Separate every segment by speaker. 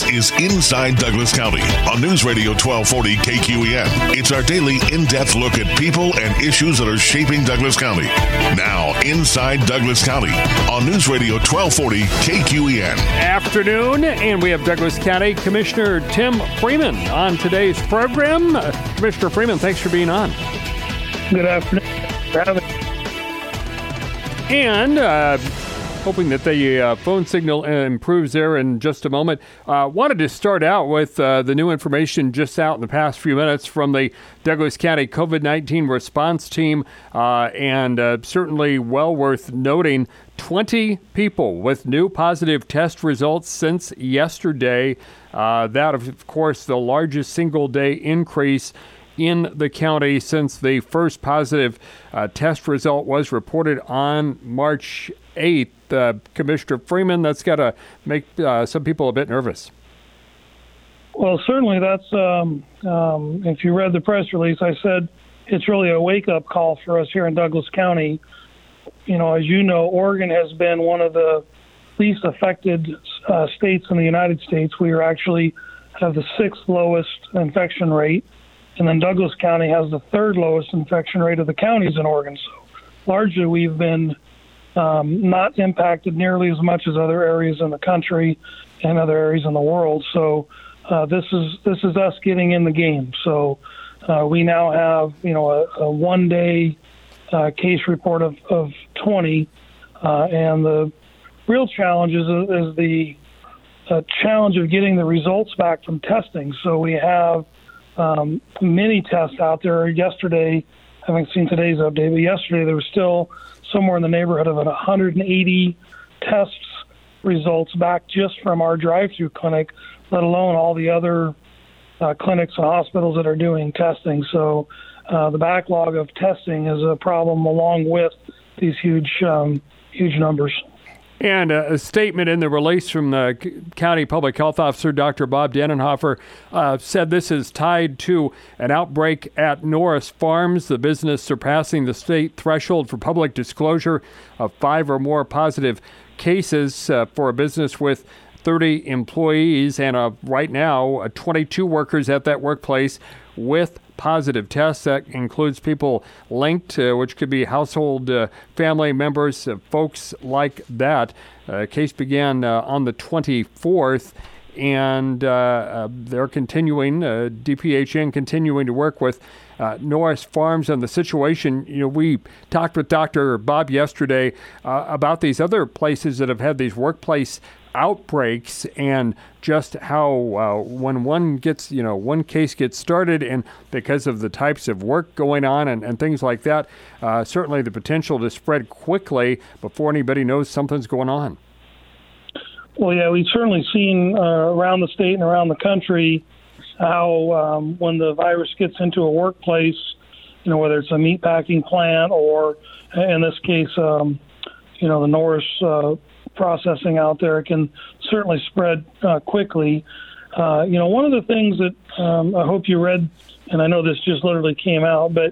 Speaker 1: is Inside Douglas County on News Radio 1240 KQEN. It's our daily in-depth look at people and issues that are shaping Douglas County. Now, Inside Douglas County on News Radio 1240 KQEN.
Speaker 2: Afternoon, and we have Douglas County Commissioner Tim Freeman on today's program. Commissioner Freeman, thanks for being on.
Speaker 3: Good afternoon.
Speaker 2: And hoping that the phone signal improves there in just a moment. Wanted to start out with the new information just out in the past few minutes from the Douglas County COVID-19 response team, and certainly well worth noting, 20 people with new positive test results since yesterday. That, of course, the largest single-day increase in the county since the first positive test result was reported on March 8th. Commissioner Freeman, that's got to make some people a bit nervous.
Speaker 3: Well, certainly that's, if you read the press release, I said it's really a wake-up call for us here in Douglas County. You know, as you know, Oregon has been one of the least affected states in the United States. We are actually have the 6th lowest infection rate. And then Douglas County has the 3rd lowest infection rate of the counties in Oregon. So largely we've been not impacted nearly as much as other areas in the country and other areas in the world. So this is us getting in the game. So we now have, you know, a one-day case report of 20. And the real challenge is the challenge of getting the results back from testing. So we have many tests out there. Yesterday, I haven't seen today's update, but yesterday there was still somewhere in the neighborhood of 180 tests results back just from our drive-through clinic, let alone all the other clinics and hospitals that are doing testing. So the backlog of testing is a problem along with these huge numbers.
Speaker 2: And a statement in the release from the County Public Health Officer, Dr. Bob Dannenhofer, said this is tied to an outbreak at Norris Farms, the business surpassing the state threshold for public disclosure of 5 or more positive cases for a business with 30 employees, and right now 22 workers at that workplace with positive tests. That includes people linked, which could be household family members, folks like that. Case began on the 24th, and they're continuing, DPHN continuing to work with Norris Farms on the situation. You know, we talked with Dr. Bob yesterday about these other places that have had these workplace outbreaks, and just how when one case gets started, and because of the types of work going on and things like that, certainly the potential to spread quickly before anybody knows something's going on.
Speaker 3: Well, yeah, we've certainly seen around the state and around the country how when the virus gets into a workplace, you know, whether it's a meatpacking plant or in this case, you know, the Norris processing out there, it can certainly spread quickly. You know, one of the things that I hope you read, and I know this just literally came out, but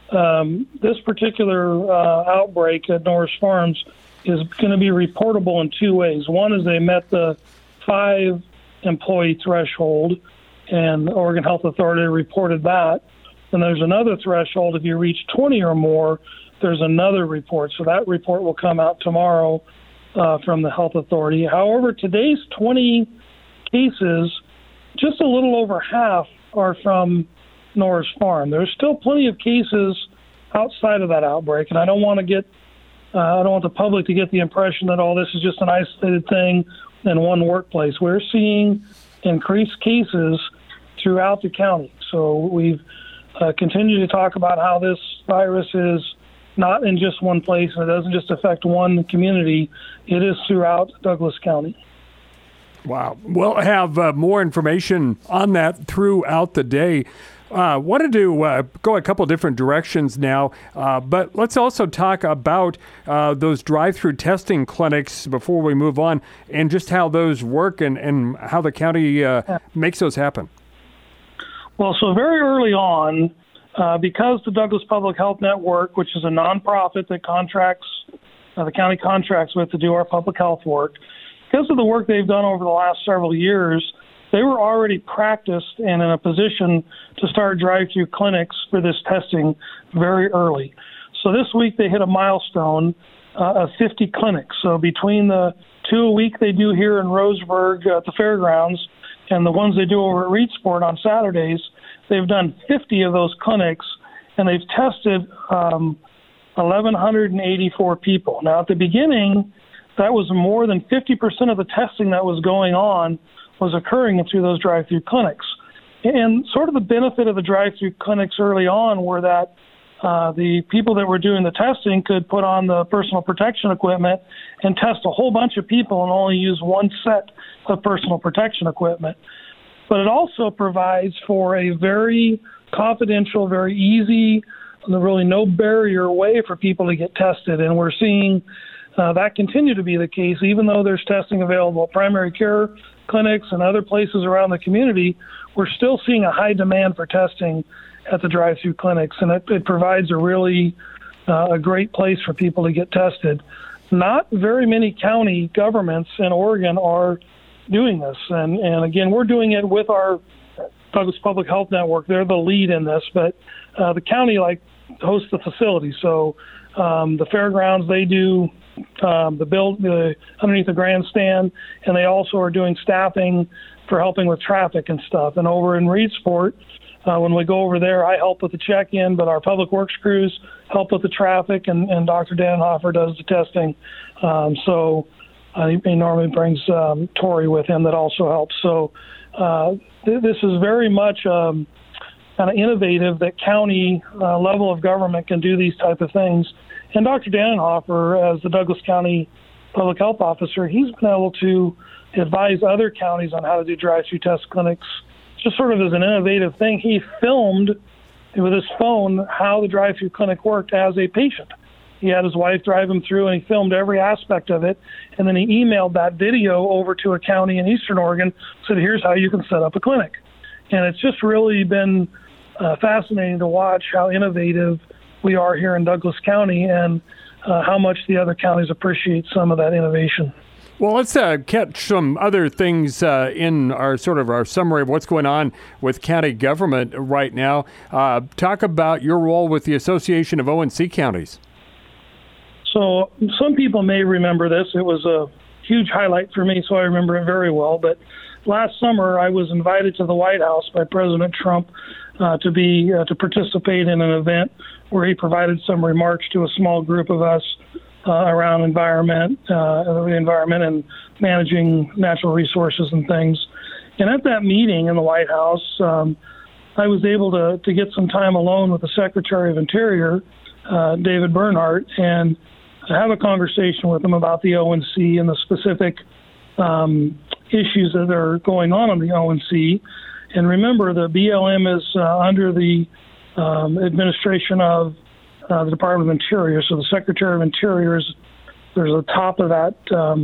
Speaker 3: this particular outbreak at Norris Farms is going to be reportable in 2 ways. One is they met the 5 employee threshold, and the Oregon Health Authority reported that. And there's another threshold. If you reach 20 or more, there's another report. So that report will come out tomorrow from the health authority. However, today's 20 cases, just a little over half are from Norris Farm. There's still plenty of cases outside of that outbreak, and I don't want the public to get the impression that all this is just an isolated thing in one workplace. We're seeing increased cases throughout the county. So we've continued to talk about how this virus is not in just one place, and it doesn't just affect one community. It is throughout Douglas County.
Speaker 2: Wow. We'll have more information on that throughout the day. Wanted to go a couple different directions now, but let's also talk about those drive-through testing clinics before we move on, and just how those work and how the county makes those happen.
Speaker 3: Well, so very early on, because the Douglas Public Health Network, which is a nonprofit that the county contracts with to do our public health work, because of the work they've done over the last several years, they were already practiced and in a position to start drive-through clinics for this testing very early. So this week they hit a milestone of 50 clinics. So between the 2 a week they do here in Roseburg at the fairgrounds and the ones they do over at Reedsport on Saturdays, they've done 50 of those clinics, and they've tested 1,184 people. Now, at the beginning, that was more than 50% of the testing that was going on was occurring through those drive-through clinics. And sort of the benefit of the drive-through clinics early on were that the people that were doing the testing could put on the personal protection equipment and test a whole bunch of people and only use one set of personal protection equipment. But it also provides for a very confidential, very easy, really no barrier way for people to get tested. And we're seeing that continue to be the case, even though there's testing available at primary care clinics and other places around the community. We're still seeing a high demand for testing at the drive-through clinics, and it provides a really a great place for people to get tested. Not very many county governments in Oregon are doing this, and again, we're doing it with our Douglas Public Health Network. They're the lead in this, but the county hosts the facility. So the fairgrounds, they do the underneath the grandstand, and they also are doing staffing for helping with traffic and stuff. And over in Reedsport, when we go over there, I help with the check-in, but our public works crews help with the traffic, and Dr. Dannenhofer does the testing. So he normally brings Tori with him that also helps. So this is very much kind of innovative that county level of government can do these type of things. And Dr. Dannenhofer, as the Douglas County Public Health Officer, he's been able to advise other counties on how to do drive-through test clinics, just sort of as an innovative thing. He filmed with his phone how the drive-through clinic worked as a patient. He had his wife drive him through, and he filmed every aspect of it, and then he emailed that video over to a county in Eastern Oregon, said, here's how you can set up a clinic. And it's just really been fascinating to watch how innovative we are here in Douglas County and how much the other counties appreciate some of that innovation.
Speaker 2: Well, let's catch some other things in our summary of what's going on with county government right now. Talk about your role with the Association of O&C Counties.
Speaker 3: So some people may remember this. It was a huge highlight for me, so I remember it very well. But last summer, I was invited to the White House by President Trump to participate in an event where he provided some remarks to a small group of us around the environment and managing natural resources and things. And at that meeting in the White House, I was able to get some time alone with the Secretary of Interior, David Bernhardt, and have a conversation with him about the O&C and the specific issues that are going on in the O&C. And remember, the BLM is under the administration of the Department of Interior. So the Secretary of Interior there's the top of that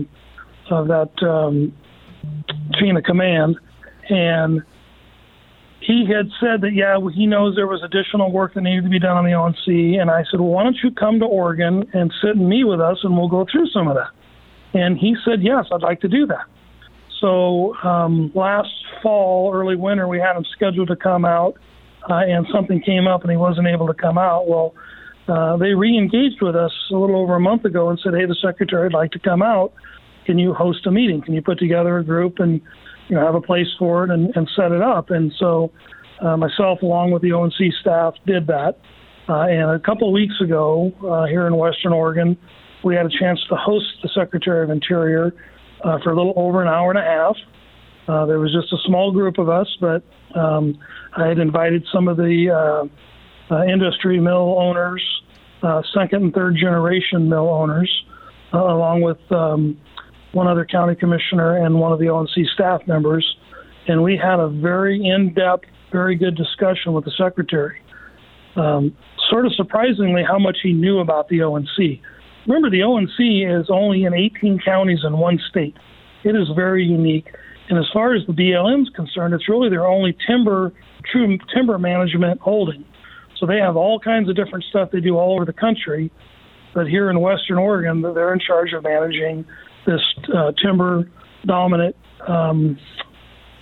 Speaker 3: chain of command, and he had said that he knows there was additional work that needed to be done on the O&C. And I said, well, why don't you come to Oregon and sit and meet with us, and we'll go through some of that. And he said, yes, I'd like to do that. So last fall, early winter, we had him scheduled to come out, and something came up and he wasn't able to come out. Well, they re-engaged with us a little over a month ago and said, hey, the Secretary would like to come out. Can you host a meeting? Can you put together a group and have a place for it and set it up? And so myself, along with the O&C staff, did that. And a couple of weeks ago, here in Western Oregon, we had a chance to host the Secretary of Interior for a little over an hour and a half. There was just a small group of us, but I had invited some of the industry mill owners, second and third generation mill owners, along with one other county commissioner and one of the O&C staff members. And we had a very in-depth, very good discussion with the Secretary. Sort of surprisingly how much he knew about the O&C. Remember, the O&C is only in 18 counties in one state. It is very unique. And as far as the BLM is concerned, it's really their only true timber management holding. So they have all kinds of different stuff they do all over the country. But here in Western Oregon, they're in charge of managing this timber-dominant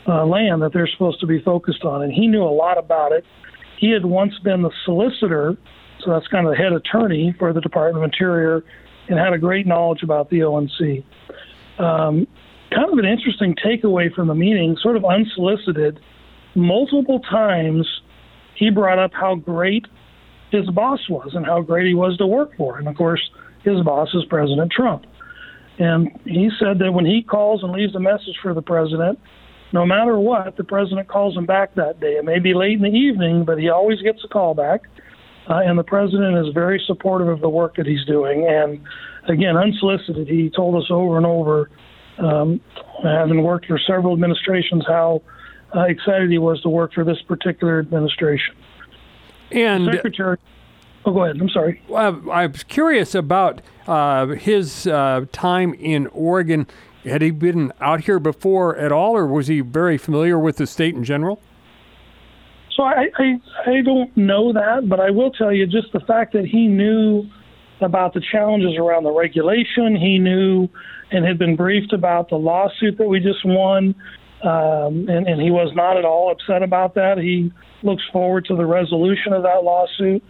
Speaker 3: land that they're supposed to be focused on. And he knew a lot about it. He had once been the solicitor, so that's kind of the head attorney for the Department of Interior, and had a great knowledge about the ONC. Kind of an interesting takeaway from the meeting, sort of unsolicited. Multiple times he brought up how great his boss was and how great he was to work for. And, of course, his boss is President Trump. And he said that when he calls and leaves a message for the president, no matter what, the president calls him back that day. It may be late in the evening, but he always gets a call back. And the president is very supportive of the work that he's doing. And, again, unsolicited, he told us over and over, having worked for several administrations, how excited he was to work for this particular administration.
Speaker 2: And
Speaker 3: Secretary, go ahead. I'm sorry.
Speaker 2: I was curious about his time in Oregon. Had he been out here before at all, or was he very familiar with the state in general?
Speaker 3: So I don't know that, but I will tell you just the fact that he knew about the challenges around the regulation. He knew and had been briefed about the lawsuit that we just won, and he was not at all upset about that. He looks forward to the resolution of that lawsuit.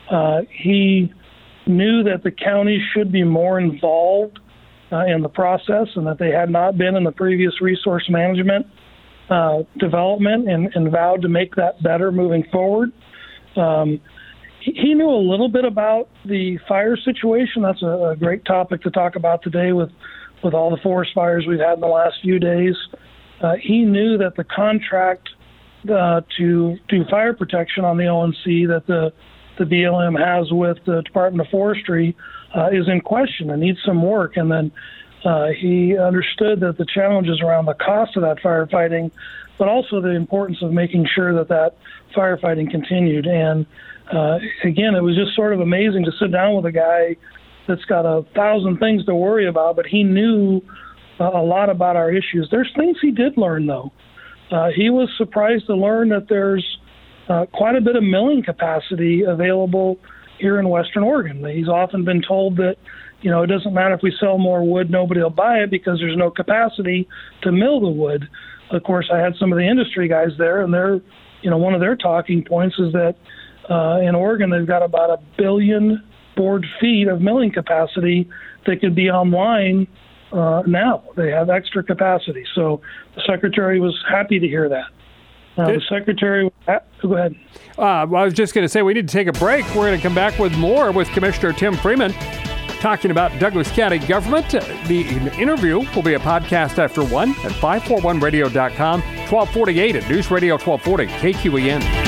Speaker 3: He knew that the county should be more involved in the process and that they had not been in the previous resource management development, and vowed to make that better moving forward. He knew a little bit about the fire situation. That's a great topic to talk about today with all the forest fires we've had in the last few days. He knew that the contract to do fire protection on the ONC that the BLM has with the Department of Forestry is in question and needs some work. And then he understood that the challenges around the cost of that firefighting, but also the importance of making sure that firefighting continued. And again, it was just sort of amazing to sit down with a guy that's got 1,000 things to worry about, but he knew a lot about our issues. There's things he did learn, though. He was surprised to learn that there's quite a bit of milling capacity available here in Western Oregon. He's often been told that, it doesn't matter if we sell more wood, nobody will buy it because there's no capacity to mill the wood. Of course, I had some of the industry guys there, and they're, one of their talking points is that in Oregon they've got about 1 billion board feet of milling capacity that could be online now. They have extra capacity. So the Secretary was happy to hear that. The Secretary, go ahead.
Speaker 2: I was just going to say we need to take a break. We're going to come back with more with Commissioner Tim Freeman talking about Douglas County government. The interview will be a podcast after 1 at 541radio.com, 1248 at News Radio 1240 KQEN.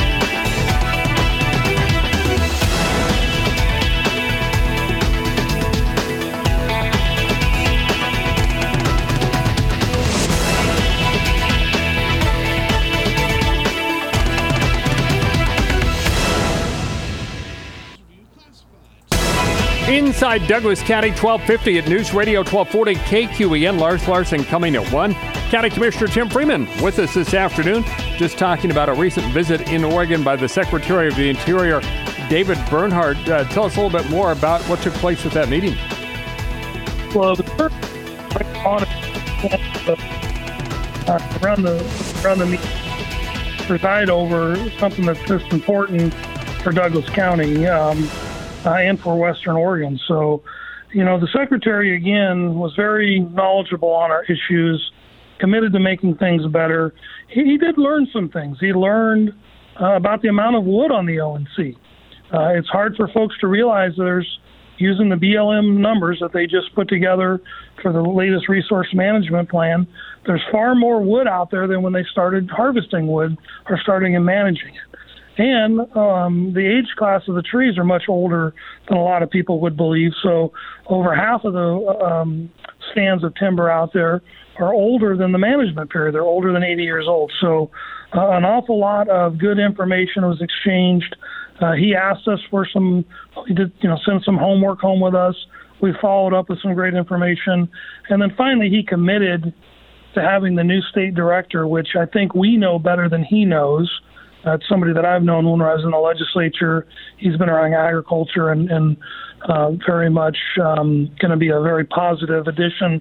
Speaker 2: Inside Douglas County, 1250 at News Radio 1240 KQEN. Lars Larson coming at 1. County Commissioner Tim Freeman with us this afternoon, just talking about a recent visit in Oregon by the Secretary of the Interior, David Bernhardt. Tell us a little bit more about what took place with that meeting.
Speaker 3: Well, the first around the meeting preside over something that's just important for Douglas County. And for Western Oregon. So, the Secretary, again, was very knowledgeable on our issues, committed to making things better. He did learn some things. He learned about the amount of wood on the ONC. It's hard for folks to realize there's, using the BLM numbers that they just put together for the latest resource management plan, there's far more wood out there than when they started harvesting wood or starting and managing it. And the age class of the trees are much older than a lot of people would believe. So over half of the stands of timber out there are older than the management period. They're older than 80 years old. So an awful lot of good information was exchanged. He asked us for he did, send some homework home with us. We followed up with some great information. And then finally he committed to having the new state director, which I think we know better than he knows. It's somebody that I've known when I was in the legislature. He's been around agriculture and very much going to be a very positive addition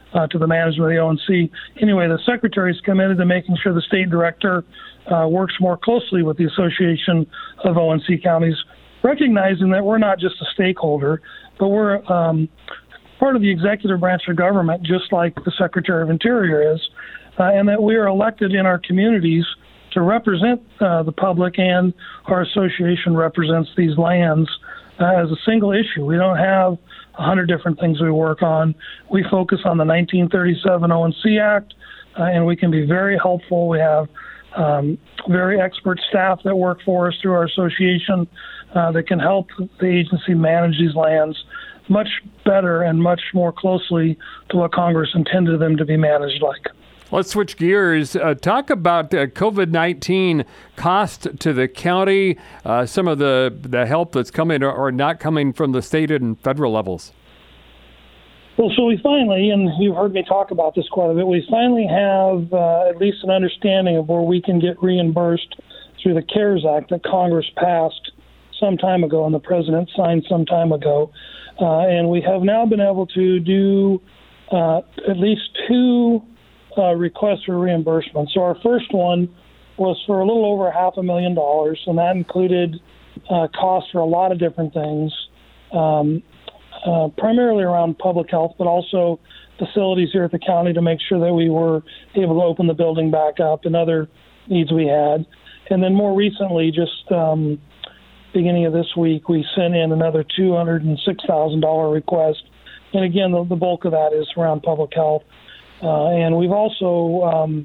Speaker 3: to the management of the ONC. Anyway, the Secretary is committed to making sure the State Director works more closely with the Association of ONC Counties, recognizing that we're not just a stakeholder, but we're part of the executive branch of government, just like the Secretary of Interior is, and that we are elected in our communities to represent the public, and our association represents these lands as a single issue. We don't have 100 different things we work on. We focus on the 1937 ONC Act, and we can be very helpful. We have very expert staff that work for us through our association that can help the agency manage these lands much better and much more closely to what Congress intended them to be managed like.
Speaker 2: Let's switch gears. Talk about COVID-19 cost to the county, some of the help that's coming or not coming from the state and federal levels.
Speaker 3: Well, so we finally, and you've heard me talk about this quite a bit, we finally have at least an understanding of where we can get reimbursed through the CARES Act that Congress passed some time ago and the President signed some time ago. And we have now been able to do at least two requests for reimbursement. So our first one was for a little over $500,000, and that included costs for a lot of different things, primarily around public health, but also facilities here at the county to make sure that we were able to open the building back up and other needs we had. And then more recently, just beginning of this week, we sent in another $206,000 request. And again, the bulk of that is around public health. And we've also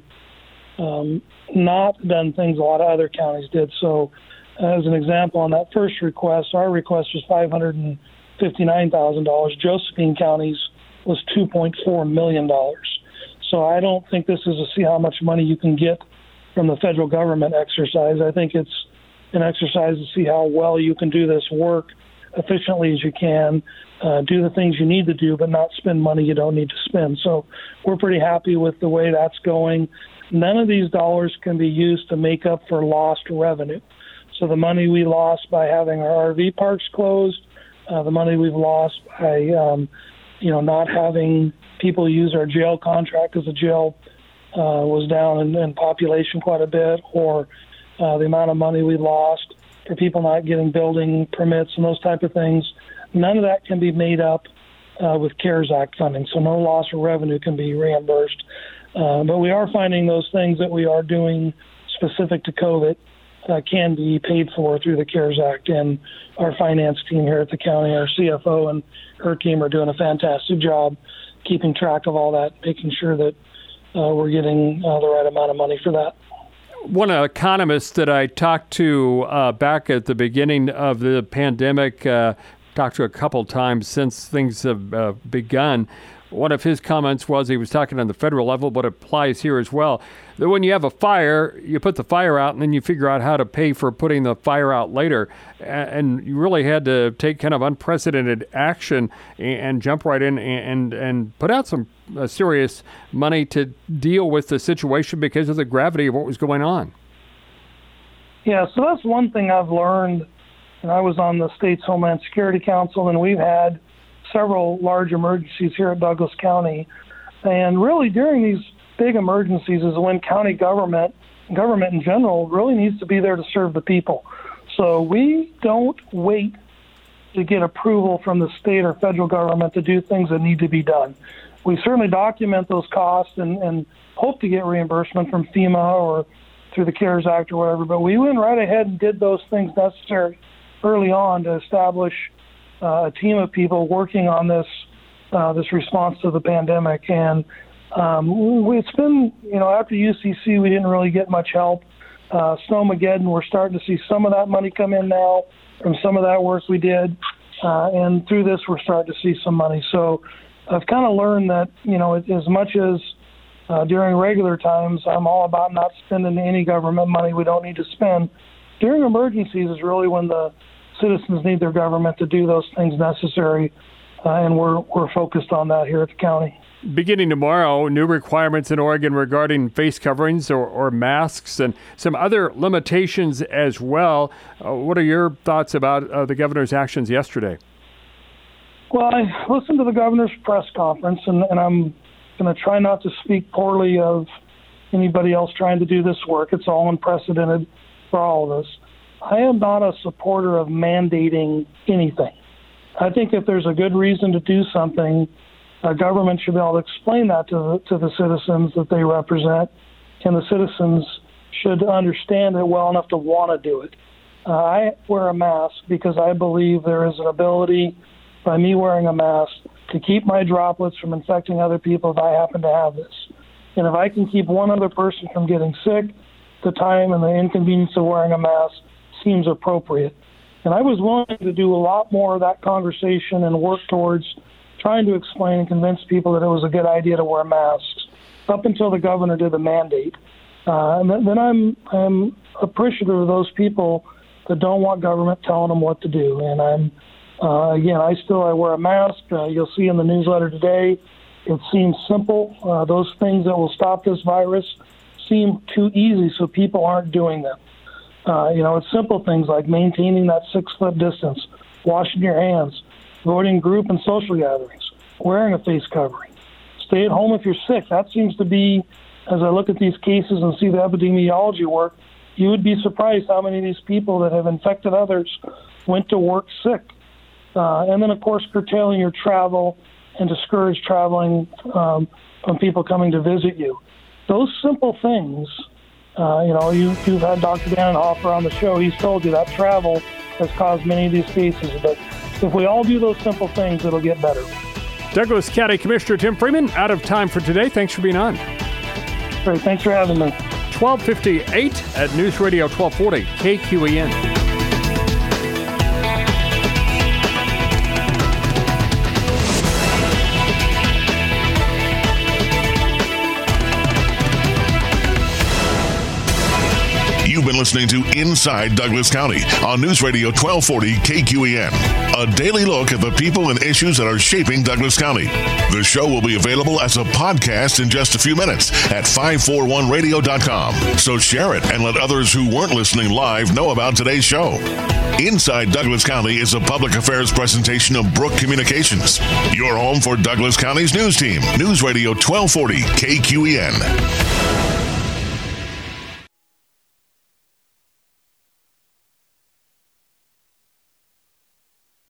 Speaker 3: not done things a lot of other counties did. So as an example, on that first request, our request was $559,000. Josephine County's was $2.4 million. So I don't think this is a see how much money you can get from the federal government exercise. I think it's an exercise to see how well you can do this work efficiently as you can, do the things you need to do, but not spend money you don't need to spend. So we're pretty happy with the way that's going. None of these dollars can be used to make up for lost revenue. So the money we lost by having our RV parks closed, the money we've lost by not having people use our jail contract because the jail was down in population quite a bit, or the amount of money we lost for people not getting building permits and those type of things, none of that can be made up with CARES Act funding. So no loss of revenue can be reimbursed. But we are finding those things that we are doing specific to COVID can be paid for through the CARES Act. And our finance team here at the county, our CFO and her team are doing a fantastic job keeping track of all that, making sure that we're getting the right amount of money for that.
Speaker 2: One economist that I talked to back at the beginning of the pandemic, talked to a couple times since things have begun. One of his comments was, he was talking on the federal level, but it applies here as well, that when you have a fire, you put the fire out and then you figure out how to pay for putting the fire out later. And you really had to take kind of unprecedented action and jump right in and put out some serious money to deal with the situation because of the gravity of what was going on.
Speaker 3: Yeah, so that's one thing I've learned. And I was on the state's Homeland Security Council, and we've had several large emergencies here at Douglas County. And really during these big emergencies is when county government in general really needs to be there to serve the people. So we don't wait to get approval from the state or federal government to do things that need to be done. We certainly document those costs and hope to get reimbursement from FEMA or through the CARES Act or whatever, but we went right ahead and did those things necessary early on to establish a team of people working on this response to the pandemic. And it's been, after UCC, we didn't really get much help. Snowmageddon, we're starting to see some of that money come in now from some of that work we did. And through this, we're starting to see some money. So I've kind of learned that, as much as during regular times, I'm all about not spending any government money we don't need to spend. During emergencies is really when the citizens need their government to do those things necessary, and we're focused on that here at the county.
Speaker 2: Beginning tomorrow, new requirements in Oregon regarding face coverings or masks and some other limitations as well. What are your thoughts about the governor's actions yesterday?
Speaker 3: Well, I listened to the governor's press conference, and I'm going to try not to speak poorly of anybody else trying to do this work. It's all unprecedented for all of us. I am not a supporter of mandating anything. I think if there's a good reason to do something, a government should be able to explain that to the citizens that they represent, and the citizens should understand it well enough to want to do it. I wear a mask because I believe there is an ability by me wearing a mask to keep my droplets from infecting other people if I happen to have this. And if I can keep one other person from getting sick, the time and the inconvenience of wearing a mask seems appropriate. And I was willing to do a lot more of that conversation and work towards trying to explain and convince people that it was a good idea to wear masks up until the governor did the mandate. And then I'm appreciative of those people that don't want government telling them what to do. And I wear a mask. You'll see in the newsletter today, it seems simple. Those things that will stop this virus seem too easy, so people aren't doing them. It's simple things like maintaining that 6-foot distance, washing your hands, avoiding group and social gatherings, wearing a face covering. Stay at home if you're sick. That seems to be, as I look at these cases and see the epidemiology work, you would be surprised how many of these people that have infected others went to work sick. And then, of course, curtailing your travel and discourage traveling from people coming to visit you. Those simple things, you've had Dr. Dannenhofer on the show. He's told you that travel has caused many of these cases. But if we all do those simple things, it'll get better.
Speaker 2: Douglas County Commissioner Tim Freeman, out of time for today. Thanks for being on.
Speaker 3: Great. Thanks for having me.
Speaker 2: 12:58 at News Radio 1240 KQEN.
Speaker 1: You've been listening to Inside Douglas County on News Radio 1240 KQEN. A daily look at the people and issues that are shaping Douglas County. The show will be available as a podcast in just a few minutes at 541radio.com. So share it and let others who weren't listening live know about today's show. Inside Douglas County is a public affairs presentation of Brook Communications. Your home for Douglas County's news team. News Radio 1240 KQEN.